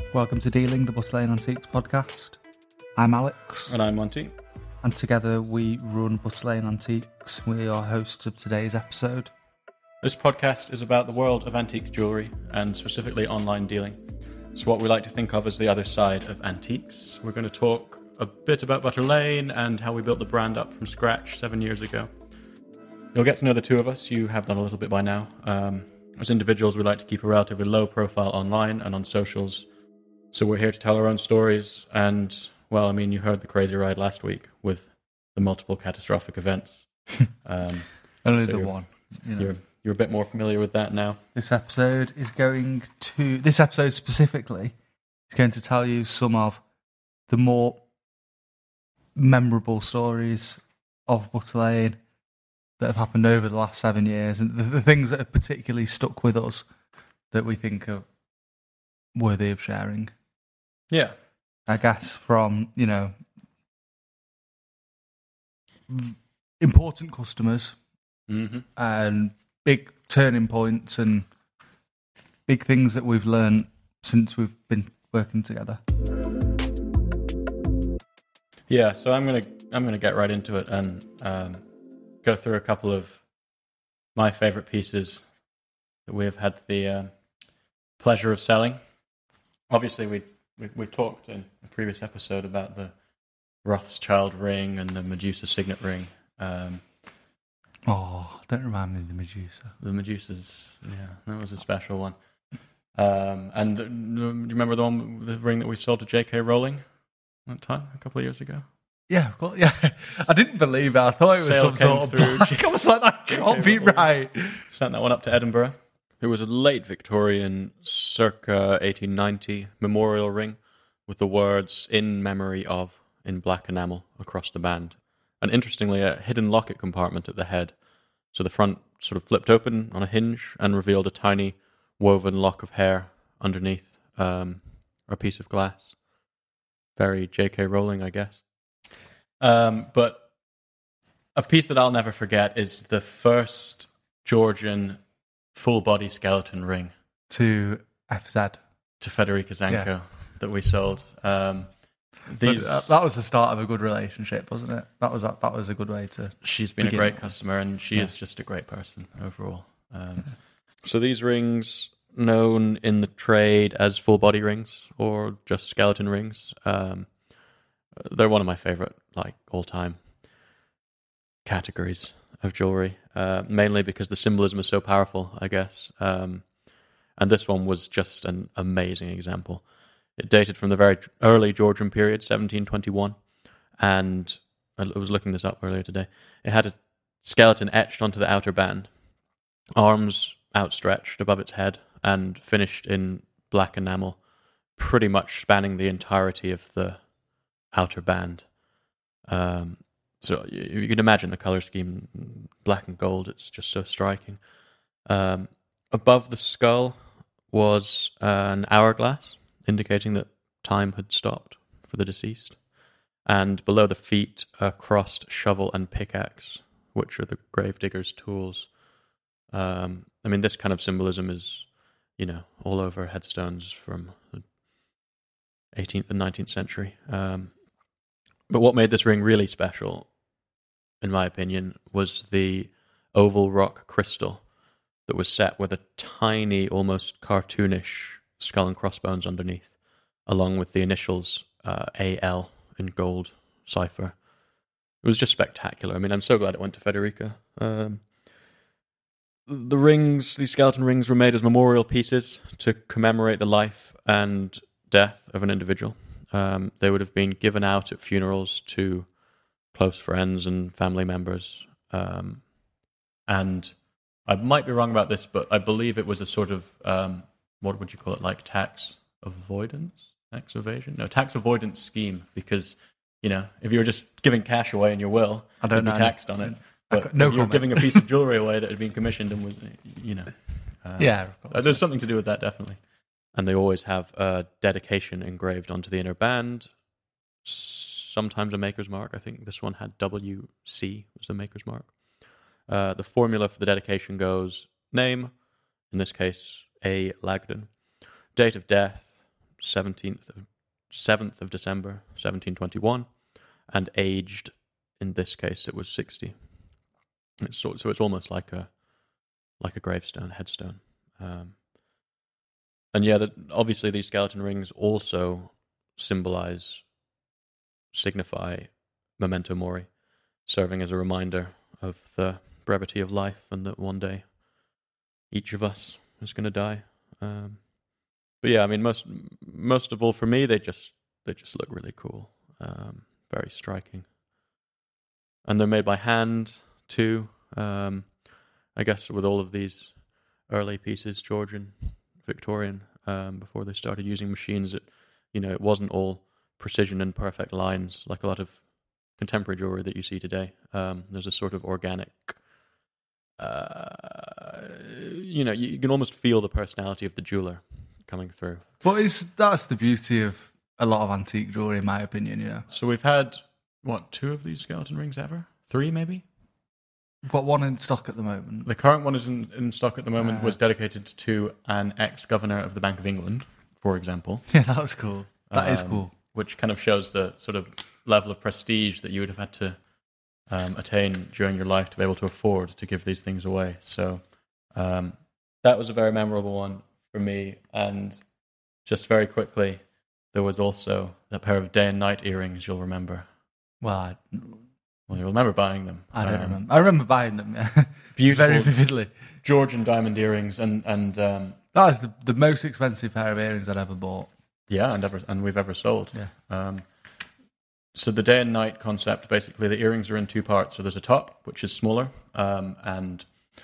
Welcome to Dealing, the Butter Lane Antiques podcast. I'm Alex. And I'm Monty. And together we run Butter Lane Antiques. We are hosts of today's episode. This podcast is about the world of antiques jewellery, and specifically online dealing. It's what we like to think of as the other side of antiques. We're going to talk a bit about Butter Lane and how we built the brand up from scratch 7 years ago. You'll get to know the two of us. You have done a little bit by now. As individuals, we like to keep a relatively low profile online and on socials. So we're here to tell our own stories. And, well, I mean, you heard the crazy ride last week with the multiple catastrophic events. Only so the one. You're a bit more familiar with that now. This episode specifically is going to tell you some of the more memorable stories of Butter Lane that have happened over the last 7 years, and the things that have particularly stuck with us that we think are worthy of sharing. Yeah. I guess from, important customers and big turning points and big things that we've learned since we've been working together. Yeah, so I'm gonna get right into it and go through a couple of my favorite pieces that we have had the pleasure of selling. Obviously, we talked in a previous episode about the Rothschild ring and the Medusa signet ring. Don't remind me of the Medusa. The Medusa's, yeah, that was a special one. And do you remember the ring that we sold to J.K. Rowling that time, a couple of years ago? Yeah, well, yeah. I didn't believe it. I thought it was some sort of black. I was like, that can't be right. Sent that one up to Edinburgh. It was a late Victorian, circa 1890 memorial ring with the words "in memory of" in black enamel across the band. And interestingly, a hidden locket compartment at the head. So the front sort of flipped open on a hinge and revealed a tiny woven lock of hair underneath a piece of glass. Very J.K. Rowling, I guess. But a piece that I'll never forget is the first Georgian full-body skeleton ring to FZ, to Federica Zanco, that we sold. That was the start of a good relationship, wasn't it? That was a good way to. She's been a great customer, and she is just a great person overall. So these rings, known in the trade as full-body rings or just skeleton rings, they're one of my favorite, all-time categories of jewelry, mainly because the symbolism is so powerful, I guess. And this one was just an amazing example. It dated from the very early Georgian period, 1721, and I was looking this up earlier today. It had a skeleton etched onto the outer band, arms outstretched above its head, and finished in black enamel, pretty much spanning the entirety of the outer band. So you can imagine the color scheme, black and gold. It's just so striking. Above the skull was an hourglass, indicating that time had stopped for the deceased. And below the feet, a crossed shovel and pickaxe, which are the gravedigger's tools. This kind of symbolism is, all over headstones from the 18th and 19th century. But what made this ring really special, in my opinion, was the oval rock crystal that was set with a tiny, almost cartoonish skull and crossbones underneath, along with the initials AL in gold cipher. It was just spectacular. I'm so glad it went to Federica. These skeleton rings were made as memorial pieces to commemorate the life and death of an individual. They would have been given out at funerals to close friends and family members. And I might be wrong about this, but I believe it was a sort of, what would you call it, like tax avoidance? Tax evasion? No, tax avoidance scheme, because, if you were just giving cash away in your will, you'd be taxed on it. But if you were giving a piece of jewelry away that had been commissioned and was, there's something to do with that, definitely. And they always have a dedication engraved onto the inner band, sometimes a maker's mark. I think this one had WC was the maker's mark. The formula for the dedication goes name, in this case, A. Lagden, date of death, 7th of December, 1721, and aged, in this case, it was 60. So it's almost like a gravestone, headstone. And yeah, obviously these skeleton rings also signify memento mori, serving as a reminder of the brevity of life and that one day each of us is going to die. But yeah, I mean, most of all for me, they just look really cool, very striking, and they're made by hand too. I guess with all of these early pieces, Georgian, Victorian, before they started using machines, it wasn't all precision and perfect lines like a lot of contemporary jewelry that you see today. There's a sort of organic, you can almost feel the personality of the jeweler coming through. But that's the beauty of a lot of antique jewelry, in my opinion. So we've had, 2 of these skeleton rings ever? 3 maybe? But one in stock at the moment. The current one is in stock at the moment, was dedicated to an ex-governor of the Bank of England, for example. Yeah, that was cool. That is cool. Which kind of shows the sort of level of prestige that you would have had to attain during your life to be able to afford to give these things away. So that was a very memorable one for me. And just very quickly, there was also a pair of day and night earrings, you'll remember. Well, you'll remember buying them. I don't remember. I remember buying them, yeah. Beautiful. Very vividly. Georgian diamond earrings. And that was the most expensive pair of earrings I'd ever bought. Yeah, and we've ever sold. Yeah. So the day and night concept, basically, the earrings are in 2 parts. So there's a top, which is smaller, and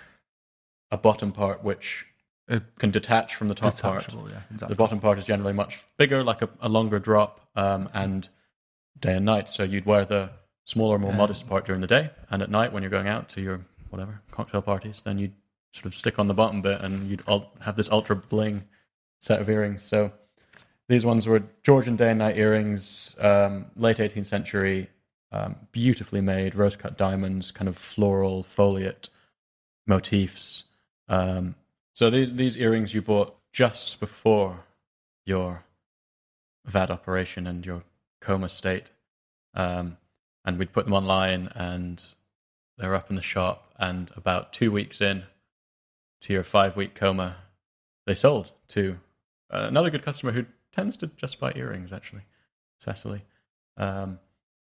a bottom part, which can detach from the top part. Yeah, exactly. The bottom part is generally much bigger, like a longer drop, and day and night. So you'd wear the smaller, more modest part during the day, and at night when you're going out to your whatever cocktail parties, then you'd sort of stick on the bottom bit, and you'd have this ultra bling set of earrings. So these ones were Georgian day and night earrings, late 18th century, beautifully made, rose-cut diamonds, kind of floral, foliate motifs. So these earrings you bought just before your VAD operation and your coma state. And we'd put them online, and they were up in the shop, and about 2 weeks in to your 5-week coma, they sold to another good customer who tends to just buy earrings, actually, Cecily. And,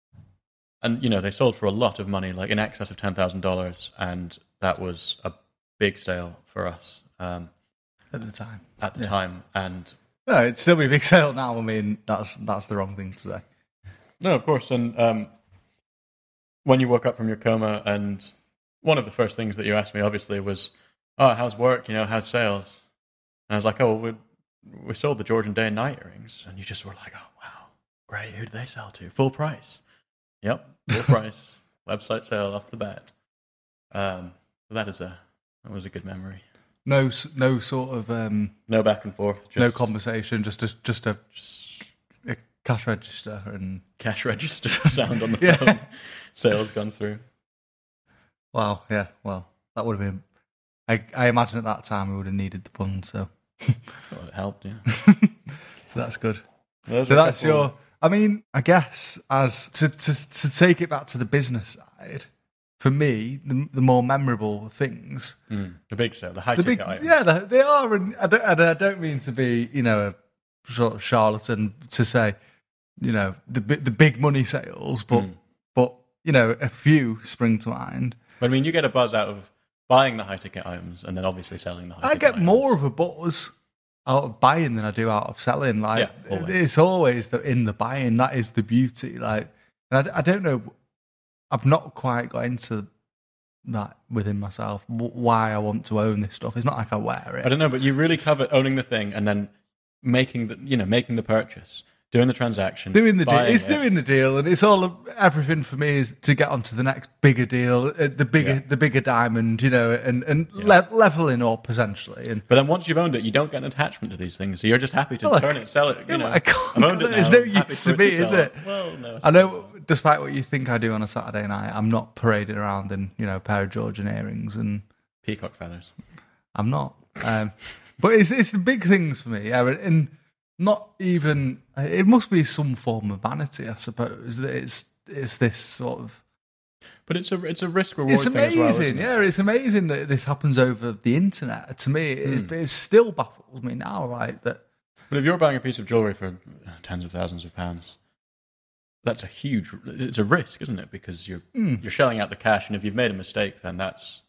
they sold for a lot of money, like in excess of $10,000, and that was a big sale for us. At the time. At the time, and... No, it'd still be a big sale now. I mean, that's the wrong thing to say. No, of course, and when you woke up from your coma, and one of the first things that you asked me, obviously, was, how's work, how's sales? And I was like, we sold the Georgian day and night earrings, and you just were like, oh, wow, great, who do they sell to? Full price. Yep, full price. Website sale off the bat. That was a good memory. No sort of... no back and forth. No conversation, just a cash register and... Cash register sound on the phone. Sales gone through. Wow, yeah, well, that would have been... I imagine at that time we would have needed the funds, so... Well, it helped, yeah. So that's good. So that's your... I mean, I guess as to take it back to the business side, for me, the more memorable things... the big sale, the high-ticket items. Yeah, they are, and I don't mean to be, a sort of charlatan to say, the big money sales, but a few spring to mind. But I mean, you get a buzz out of buying the high-ticket items and then obviously selling the high-ticket items. I get more of a buzz out of buying than I do out of selling. Like, always. It's always in the buying. That is the beauty. Like, and I don't know, I've not quite got into that within myself, why I want to own this stuff. It's not like I wear it. I don't know, but you really covet owning the thing and then making the purchase. Doing the transaction, doing the deal. It's doing the deal, and it's everything for me is to get onto the next bigger deal, the bigger diamond, and leveling up essentially. But then once you've owned it, you don't get an attachment to these things, so you're just happy to turn it, sell it. I can't. I've owned it now. There's no use to me, is it? Well, no. I know. Despite what you think I do on a Saturday night, I'm not parading around in a pair of Georgian earrings and peacock feathers. I'm not. But it's the big things for me, yeah, and. not even. It must be some form of vanity, I suppose. That it's this sort of. But it's a risk reward. It's thing as well, amazing, isn't it? yeah. It's amazing that this happens over the internet. To me, it still baffles me now, right? That. But if you're buying a piece of jewelry for tens of thousands of pounds, that's it's a risk, isn't it? Because you're shelling out the cash, and if you've made a mistake, then that's,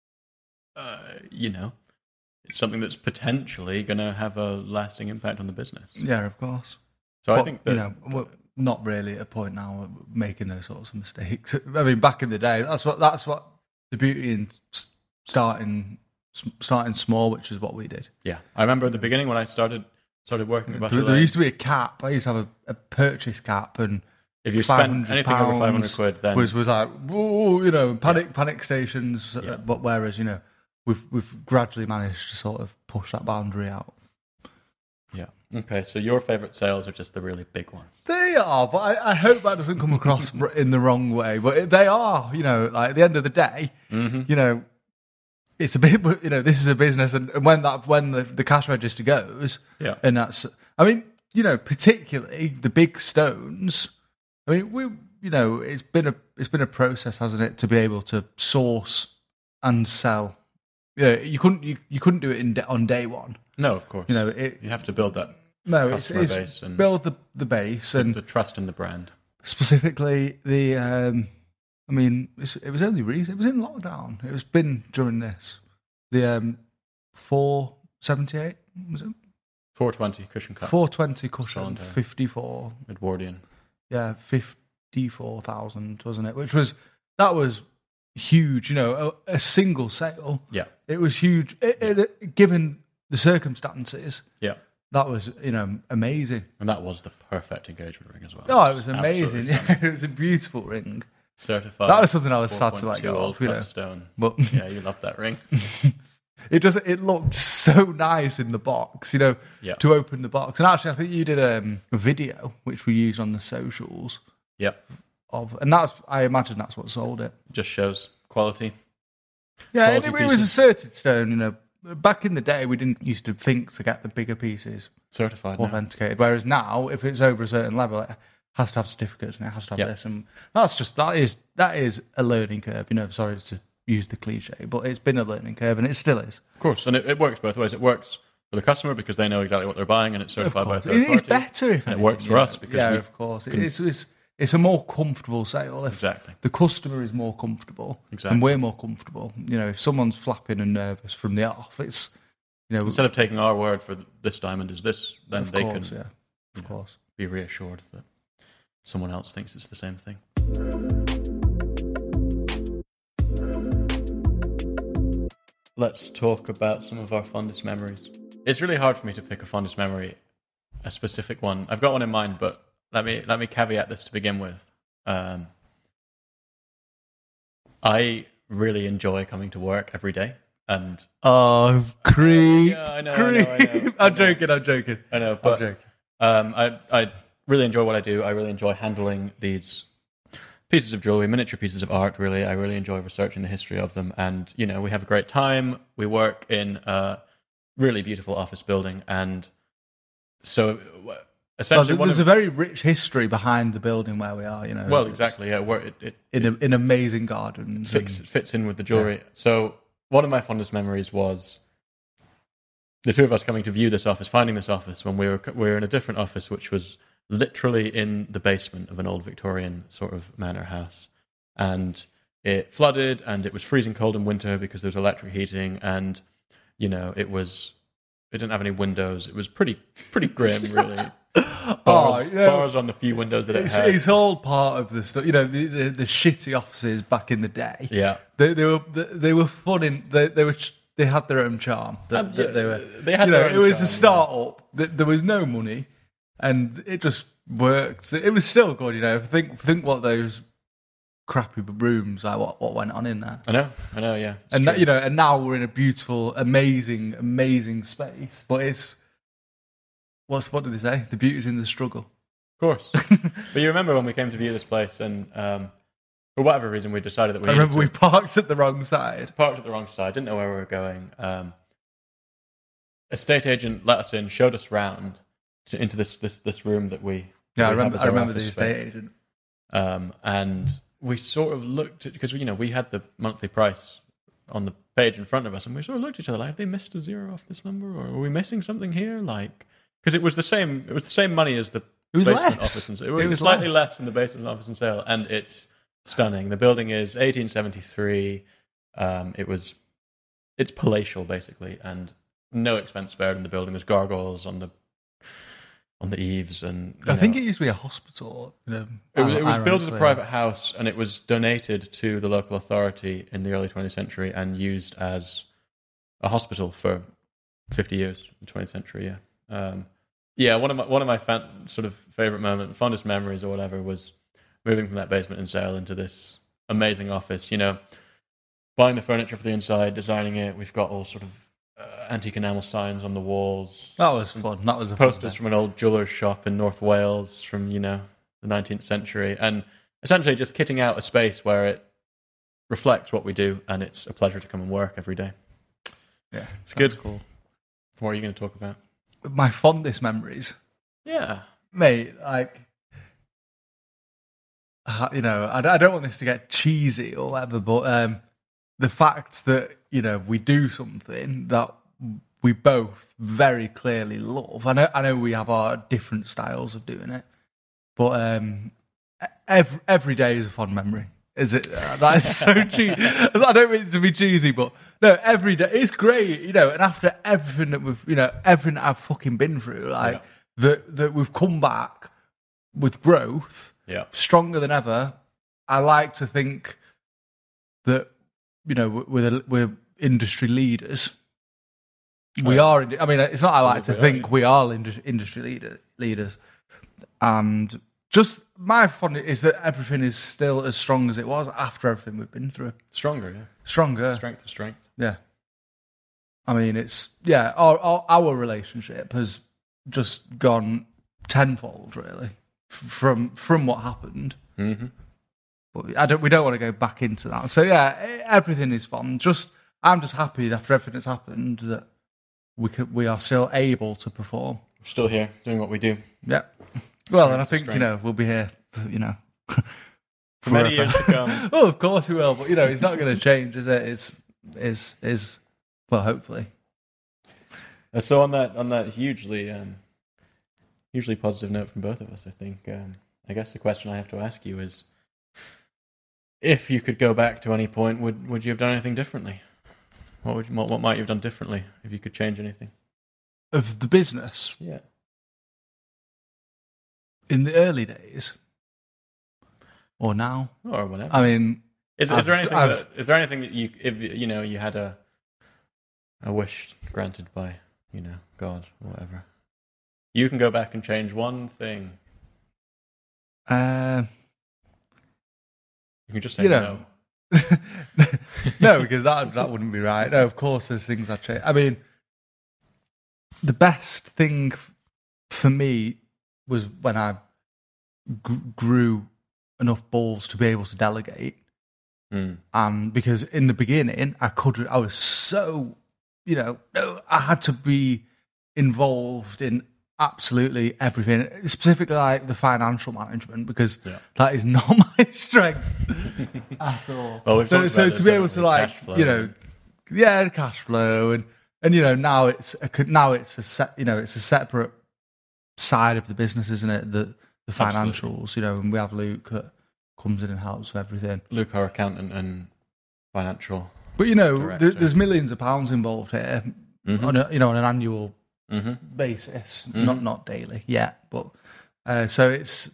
it's something that's potentially going to have a lasting impact on the business. Yeah, of course. So but, I think that we're not really at a point now of making those sorts of mistakes. I mean, back in the day, that's what the beauty in starting small, which is what we did. Yeah, I remember at the beginning when I started working at Butter There Lane, used to be a cap. I used to have a purchase cap, and if you spent anything over £500, then was like, whoa, panic stations. Yeah. But whereas we've gradually managed to sort of push that boundary out. Yeah. Okay, so your favourite sales are just the really big ones. They are, but I hope that doesn't come across in the wrong way. But they are, like at the end of the day, it's a bit, this is a business, and when the cash register goes, and that's, I mean, particularly the big stones. I mean, it's been a process, hasn't it, to be able to source and sell. You couldn't do it on day one. No, of course. You have to build that customer base and build the base and the trust in the brand. Specifically, it was only recent. It was in lockdown. It was been during this. The 478 was it? 420 cushion cut. 420 cushion, Solitaire. 54. Edwardian. Yeah, 54,000, wasn't it? That was huge. A single sale. Yeah, it was huge. Given the circumstances. Yeah. That was, amazing. And that was the perfect engagement ring as well. Oh, it was amazing. Yeah, it was a beautiful ring. Certified. That was something I was sad to let go old of. Stone. But yeah, you love that ring. It looked so nice in the box, to open the box. And actually, I think you did a video, which we used on the socials. Yep. And I imagine that's what sold it. Just shows quality. Yeah, and it was a certed stone, Back in the day, we didn't used to think to get the bigger pieces certified, authenticated. Whereas now, if it's over a certain level, it has to have certificates and it has to have this, and that is a learning curve. Sorry to use the cliche, but it's been a learning curve, and it still is. Of course, and it works both ways. It works for the customer because they know exactly what they're buying, and it's certified by a third party. It's better if it works for us because of course, it's a more comfortable sale. Exactly. The customer is more comfortable. Exactly. And we're more comfortable. If someone's flapping and nervous from the off, it's, instead of taking our word for this diamond is this, then they can be reassured that someone else thinks it's the same thing. Let's talk about some of our fondest memories. It's really hard for me to pick a fondest memory, a specific one. I've got one in mind, but let me caveat this to begin with. I really enjoy coming to work every day, and creep. Yeah, I know. I'm joking. I know, but I really enjoy what I do. I really enjoy handling these pieces of jewelry, miniature pieces of art. Really, I really enjoy researching the history of them, and we have a great time. We work in a really beautiful office building, and so. Essentially, there's a very rich history behind the building where we are. Well, exactly. Yeah, where it in amazing gardens. Fits in with the jewelry. Yeah. So one of my fondest memories was the two of us coming to view this office, finding this office when we were in a different office, which was literally in the basement of an old Victorian sort of manor house, and it flooded, and it was freezing cold in winter because there was electric heating, and it didn't have any windows. It was pretty grim, really. Bars on the few windows that it had. It's all part of the stuff. The shitty offices back in the day. Yeah, they were fun. They had their own charm. They had their own it was charm, a start-up. There was no money, and it just worked. It was still good. Think what those crappy rooms what went on in there. I know. Yeah, and and now we're in a beautiful, amazing space. But it's. What did they say? The beauty's in the struggle. Of course. But you remember when we came to view this place and for whatever reason we decided that we parked at the wrong side. Didn't know where we were going. Estate agent let us in, showed us round, into this room that we Yeah, we I have as our remember the office estate space. agent. And we sort of looked at, because we had the monthly price on the page in front of us, and we sort of looked at each other like, have they missed a zero off this number, or are we missing something here? Like, because it was the same money as the basement office and sale. It was slightly less than the basement office and sale, and it's stunning. The building is 1873. It's palatial basically, and no expense spared in the building. There's gargoyles on the eaves, and I think it used to be a hospital. It was built as a private house, and it was donated to the local authority in the early 20th century and used as a hospital for 50 years in the 20th century. Yeah, one of my sort of favorite moments, fondest memories, or whatever, was moving from that basement and sale into this amazing office. Buying the furniture for the inside, designing it. We've got all sort of antique enamel signs on the walls. That was fun. That was a posters from an old jeweller's shop in North Wales from the 19th century, and essentially just kitting out a space where it reflects what we do, and it's a pleasure to come and work every day. Yeah, it's good. Cool. What are you going to talk about? My fondest memories. Yeah, mate. Like, I don't want this to get cheesy or whatever, but the fact that we do something that we both very clearly love. I know we have our different styles of doing it, but every day is a fond memory. Is it? That is so cheesy. I don't mean it to be cheesy, but no, every day it's great. And after everything that everything that I've fucking been through, that we've come back with growth, stronger than ever. I like to think that we're industry leaders. We are. I mean, it's not. I like to think we are industry leaders, and just my fun is that everything is still as strong as it was after everything we've been through. Stronger, yeah. Stronger, strength to strength. Yeah. I mean, it's Our relationship has just gone tenfold, really, from what happened. Mm-hmm. But we don't want to go back into that. So yeah, everything is fun. I'm just happy after everything that's happened that we are still able to perform. We're still here doing what we do. Yeah. Well, and I think we'll be here, for many years to come. Well, of course we will, but it's not going to change, is it? Is well, hopefully. So on that hugely positive note from both of us, I think I guess the question I have to ask you is, if you could go back to any point, would you have done anything differently? What might you have done differently if you could change anything? Of the business? Yeah. In the early days? Or now? Or whatever. I mean... Is there anything that you, if you had a wish granted by, God, or whatever, you can go back and change one thing? You can just say no. No, because that wouldn't be right. No, of course, there's things I'd change. I mean, the best thing for me was when I grew enough balls to be able to delegate. Because in the beginning, I was so, I had to be involved in absolutely everything, specifically like the financial management, because that is not my strength at all. Well, so to be able to cash flow and now it's a separate side of the business, isn't it? The financials, absolutely. And we have Luke that comes in and helps with everything. Luke, our accountant and financial. But there's millions of pounds involved here on an annual basis, not daily yet, but so it's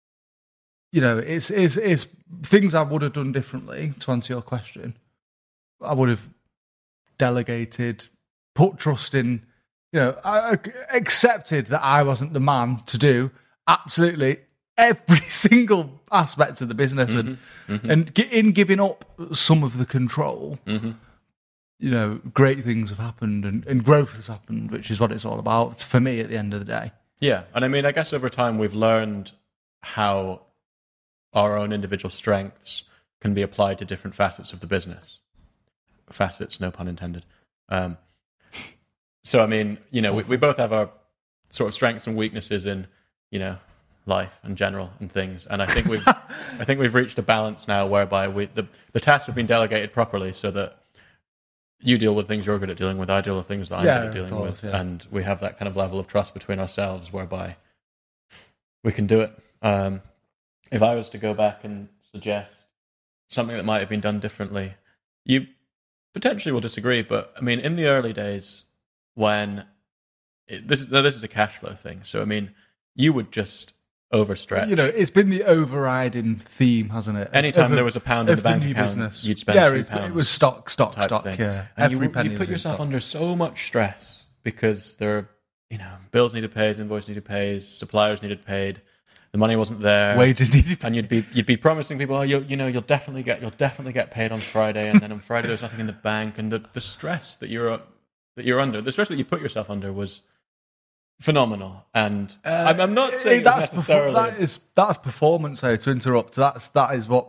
it's things I would have done differently. To answer your question, I would have delegated, put trust in. I accepted that I wasn't the man to do absolutely every single aspect of the business, and in giving up some of the control. Great things have happened and growth has happened, which is what it's all about for me at the end of the day. Yeah, and I mean, I guess over time we've learned how our own individual strengths can be applied to different facets of the business. Facets, no pun intended. So, I mean, we both have our sort of strengths and weaknesses in, life in general and things. And I think we've reached a balance now whereby the tasks have been delegated properly so that you deal with things you're good at dealing with, I deal with things that I'm good at dealing with, and we have that kind of level of trust between ourselves whereby we can do it. If I was to go back and suggest something that might have been done differently, you potentially will disagree, but I mean, in the early days when this is a cash flow thing, so I mean, you would just overstretch. It's been the overriding theme, hasn't it? Anytime there was a pound in the bank account, business. You'd spend £2. It was stock. Thing. Yeah, and you put yourself under so much stress because there are, bills needed paid, invoices needed paid, suppliers needed paid. The money wasn't there. Wages needed paid. And you'd be promising people, you'll definitely get paid on Friday, and then on Friday there's nothing in the bank, and the stress that you're under, the stress that you put yourself under was phenomenal. And I'm not saying that's necessarily that's performance. Though, to interrupt, that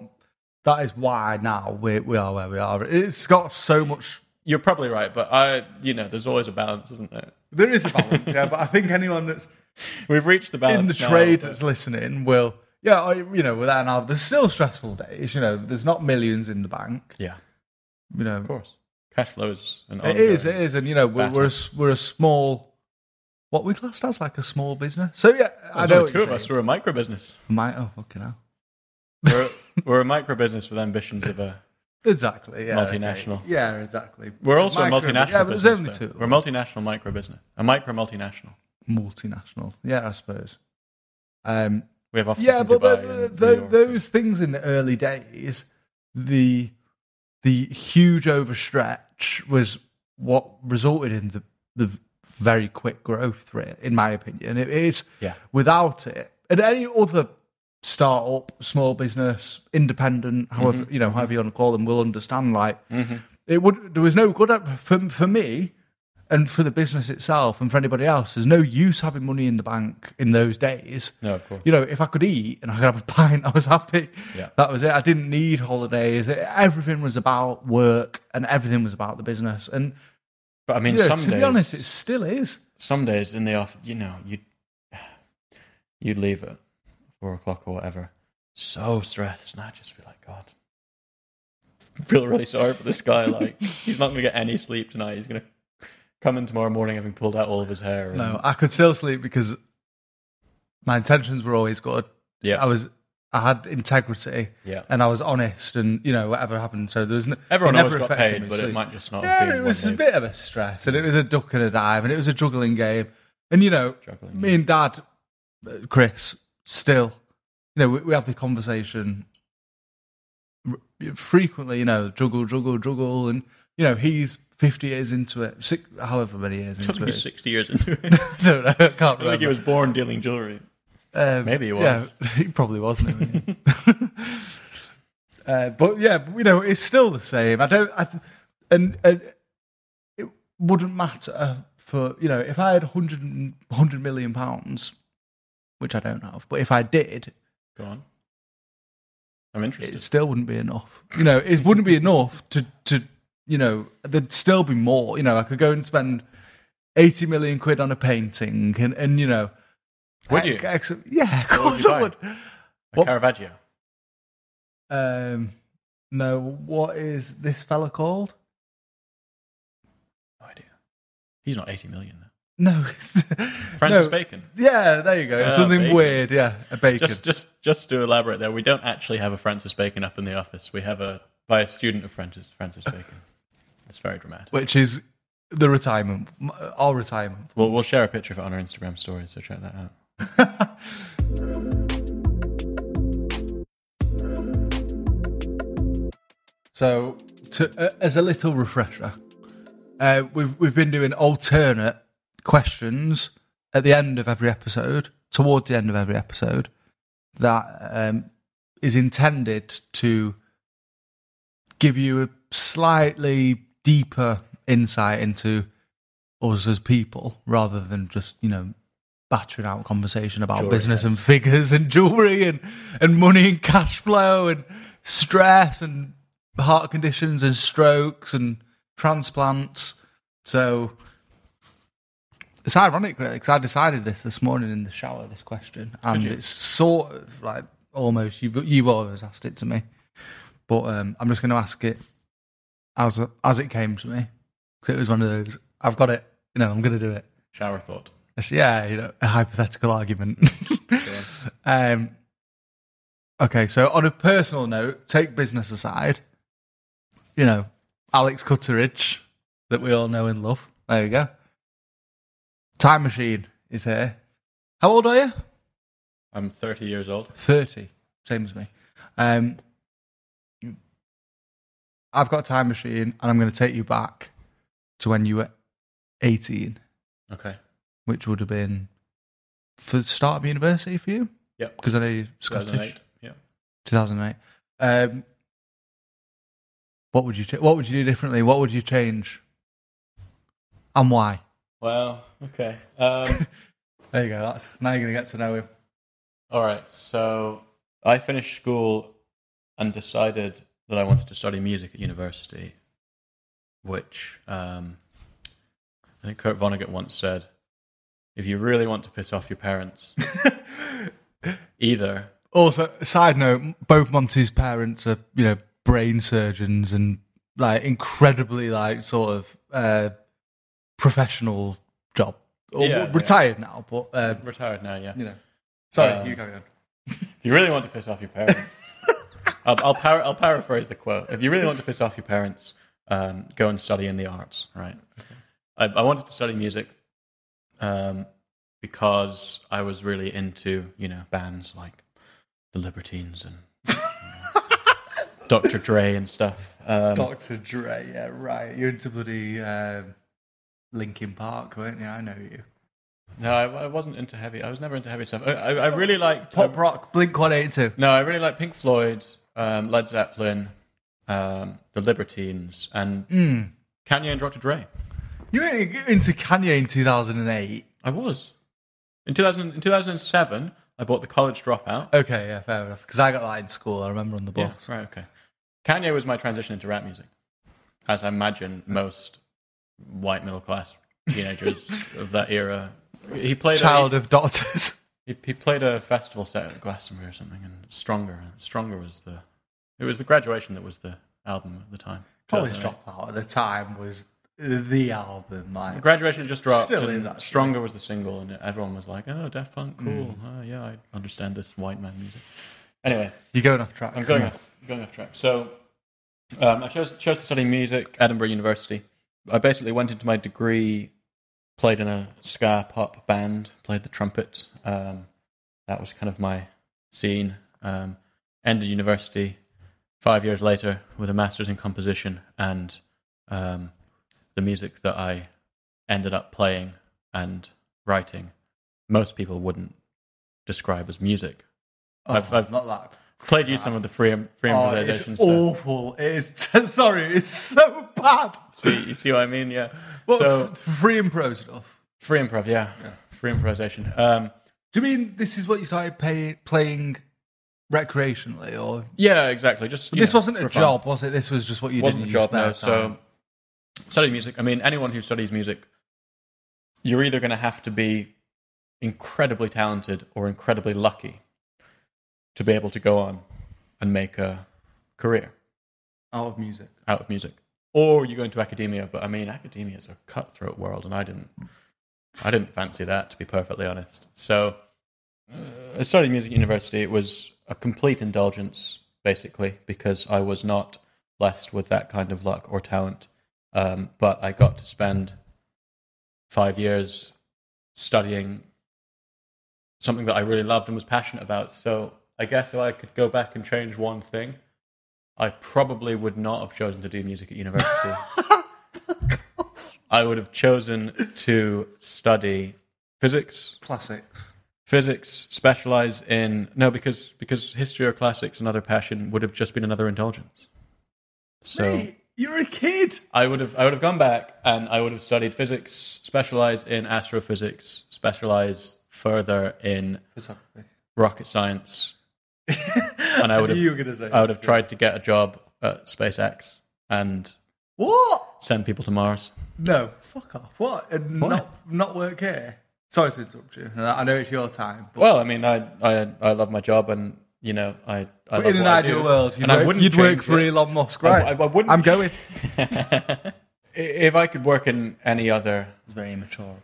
is why now we are where we are. It's got so much. You're probably right, but there's always a balance, isn't there? There is a balance, yeah. But I think anyone that's we've reached the balance in the trade that's listening will, without now, there's still stressful days. There's not millions in the bank. Yeah, of course, cash flow is an it is, and we're a small. What we classed as like a small business. So yeah, I know two of us. We're a micro business. Fucking hell. We're a micro business with ambitions of a exactly multinational. Okay. Yeah, exactly. We're also a multinational. Yeah, but business, there's only two. We're a multinational micro business. A micro multinational. Multinational. Yeah, I suppose. We have offices in Dubai. But those things in the early days, the huge overstretch was what resulted in the very quick growth rate, in my opinion. It is without it, and any other startup, small business, independent, however however you want to call them, will understand. Like there was no good for me, and for the business itself, and for anybody else. There's no use having money in the bank in those days. No, of course. If I could eat and I could have a pint, I was happy. Yeah. That was it. I didn't need holidays. Everything was about work, and everything was about the business. And but I mean, some days, to be honest, it still is. Some days in the office, you'd leave at 4:00 or whatever, so stressed, and I'd just be like, God, I feel really sorry for this guy. Like, he's not going to get any sleep tonight. He's going to come in tomorrow morning having pulled out all of his hair. No, I could still sleep because my intentions were always good. Yeah, I had integrity, and I was honest, and whatever happened. So there was everyone always got paid, but it might just not. have been it was a bit of a stress, and it was a duck and a dive, and it was a juggling game. And me and Dad, Chris, still, we have the conversation frequently. Juggle, and he's 50 years into it, however many years into it. He's 60 years into it. I don't know. I can't remember. I think he was born dealing jewellery. Maybe he was. Yeah, he probably wasn't. But yeah, it's still the same. And it wouldn't matter for if I had 100 million pounds, which I don't have, but if I did, go on. I'm interested. It still wouldn't be enough. It wouldn't be enough to there'd still be more. I could go and spend 80 million quid on a painting, and would you? Yeah, of course I would. A Caravaggio? No, what is this fella called? No idea. He's not 80 million, though. No. Francis Bacon? Yeah, there you go. Something Bacon. Weird, yeah. A Bacon. Just to elaborate there, we don't actually have a Francis Bacon up in the office. We have by a student of Francis Bacon. It's very dramatic. Which is the retirement, our retirement. We'll share a picture of it on our Instagram story, so check that out. So, as a little refresher, we've been doing alternate questions at the end of every episode, towards the end of every episode, that is intended to give you a slightly deeper insight into us as people, rather than just battering out conversation about jewelry, business and figures and jewelry and money and cash flow and stress and heart conditions and strokes and transplants. So It's ironic, really, because I decided this morning in the shower, this question, and it's sort of like almost you've always asked it to me, but I'm just going to ask it as it came to me, because it was one of those. I've got it. I'm going to do it. Shower thought. Yeah, a hypothetical argument. Okay, so on a personal note, take business aside. Alex Cutteridge, that we all know and love. There you go. Time machine is here. How old are you? I'm 30 years old. 30, same as me. I've got a time machine, and I'm going to take you back to when you were 18. Okay. Which would have been for the start of university for you? Yep. Because I know you're Scottish. 2008. Yeah. 2008. What would you do differently? What would you change? And why? Well, okay. There you go. Now you're going to get to know him. All right. So I finished school and decided that I wanted to study music at university, which I think Kurt Vonnegut once said, if you really want to piss off your parents, either... Also, side note, both Monty's parents are, brain surgeons and incredibly sort of professional job. Retired now, but retired now, yeah. Sorry, you carry on. If you really want to piss off your parents, I'll paraphrase the quote. If you really want to piss off your parents, go and study in the arts. Right. Okay. I wanted to study music because I was really into bands like the Libertines and Dr. Dre and stuff. Dr. Dre, yeah, right. You're into bloody Linkin Park, weren't you? I know you. No, I wasn't into heavy. I was never into heavy stuff. I really liked... Pop rock, Blink-182. No, I really liked Pink Floyd, Led Zeppelin, the Libertines, and Kanye and Dr. Dre. You were into Kanye in 2008? I was. In 2007, I bought The College Dropout. Okay, yeah, fair enough. Because I got that in school, I remember on the bus. Yeah, right, okay. Kanye was my transition into rap music, as I imagine most white middle-class teenagers of that era. He played Child of doctors. He played a festival set at Glastonbury or something, and Stronger was the Graduation that was the album at the time. College Dropout at the time was the album. Graduation just dropped. Still is, actually. Stronger was the single, and everyone was like, "Oh, Daft Punk, cool. Yeah, I understand this white man music." Anyway, you're going off track. I'm going off track. So, I chose to study music at Edinburgh University. I basically went into my degree, played in a ska pop band, played the trumpet. That was kind of my scene. Ended university 5 years later with a master's in composition, and the music that I ended up playing and writing, most people wouldn't describe as music. I've not that. Played you some of the free improvisation it's stuff. Awful. It's so bad. You see what I mean? Yeah. Well, so free improv stuff. Free improv, yeah. Free improvisation. Do you mean this is what you started playing recreationally, or? Yeah, exactly. This wasn't a job, was it? This was just what you did in your spare time. So, studying music. I mean, anyone who studies music, you're either going to have to be incredibly talented or incredibly lucky to be able to go on and make a career out of music. Or you go into academia, but I mean, academia is a cutthroat world, and I didn't fancy that, to be perfectly honest. So I studied music at university. It was a complete indulgence, basically, because I was not blessed with that kind of luck or talent. But I got to spend 5 years studying something that I really loved and was passionate about. So I guess if I could go back and change one thing, I probably would not have chosen to do music at university. I would have chosen to study physics. Classics. Physics, specialize in... No, because history or classics, another passion, would have just been another indulgence. So Mate, you're a kid. I would have gone back and I would have studied physics, specialize in astrophysics, specialize further in photography, rocket science. And I would have tried to get a job at SpaceX and What? Send people to Mars. No, fuck off. What? And Why? not work here? Sorry to interrupt you. I know it's your time. But Well, I mean, I love my job, and you know, I love in an what I ideal do. world, And I wouldn't you'd work change for it. Elon Musk, right? I wouldn't. I'm going. If I could work in any other, It's very immature.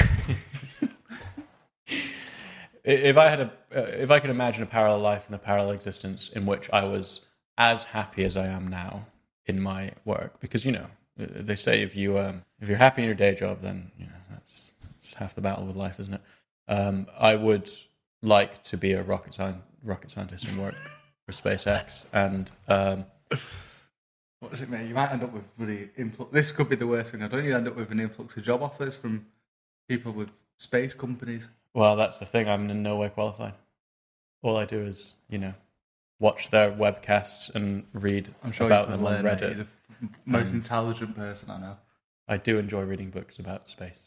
if I could imagine a parallel life and a parallel existence in which I was as happy as I am now in my work, because you know they say if you're happy in your day job, then you know that's half the battle with life, isn't it? I would like to be a rocket scientist and work for SpaceX, and What does it mean? You might end up with really influx. This could be the worst thing. I don't you end up with an influx of job offers from people with space companies. well, that's the thing. I'm in no way qualified. All I do is, you know, watch their webcasts and read I'm sure about you them can on learn. Mate. Reddit. You're the most intelligent person I know. I do enjoy reading books about space.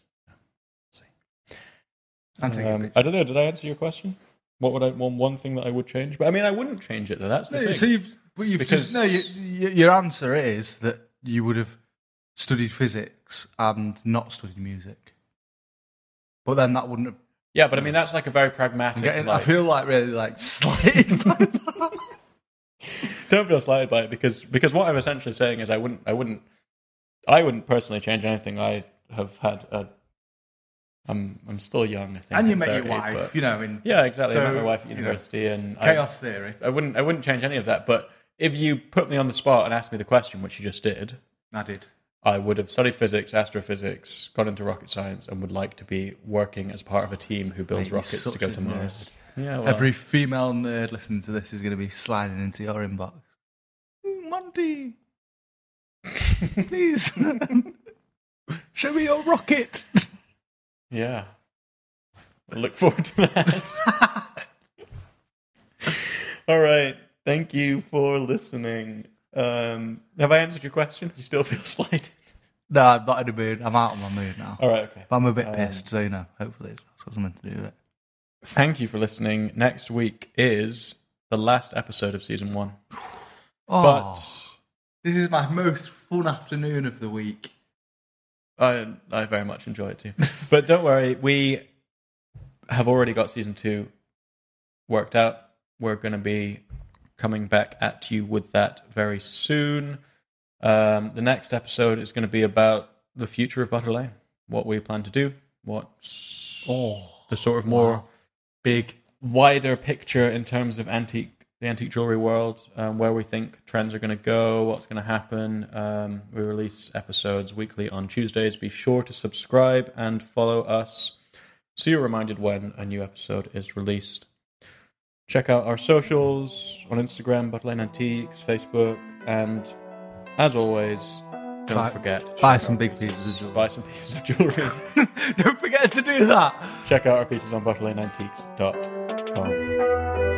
And taking pictures. I don't know. Did I answer your question? What would one thing that I would change? But I mean, I wouldn't change it though. That's the thing. So you've Because- just no. Your answer is that you would have studied physics and not studied music. But then that wouldn't have. Yeah, but I mean, that's like a very pragmatic. I feel like really like slighted by that. Don't feel slighted by it because what I'm essentially saying is I wouldn't personally change anything. I have had I'm still young, I think. And you I'm met your 30, wife, but- you know, in Yeah, exactly. I So, met my wife at you know, university, and chaos theory. I wouldn't change any of that. But if you put me on the spot and asked me the question, which you just did, I did. I would have studied physics, astrophysics, got into rocket science, and would like to be working as part of a team who builds Mate, you're rockets to such go a to nerd. Mars. Yeah, well, Every female nerd listening to this is going to be sliding into your inbox. Ooh, Monty, please show me your rocket. yeah. I look forward to that. All right. Thank you for listening. Have I answered your question? You still feel slighted? No, I'm not in a mood. I'm out of my mood now. All right, okay. But I'm a bit pissed, so you know, hopefully it's got something to do with it. Thank you for listening. Next week is the last episode of season 1. Oh, But this is my most fun afternoon of the week. I very much enjoy it too. But don't worry, we have already got season 2 worked out. We're going to be coming back at you with that very soon. The next episode is going to be about the future of Butter Lane, what we plan to do, what's the sort of more Big. wider picture in terms of the antique jewelry world, where we think trends are going to go, what's going to happen. We release episodes weekly on Tuesdays. Be sure to subscribe and follow us so you're reminded when a new episode is released. Check out our socials on Instagram, Butter Lane Antiques, Facebook, and as always, don't forget to Buy check some out big pieces of jewelry. Buy some pieces of jewelry. Don't forget to do that. Check out our pieces on butterlaneantiques.com.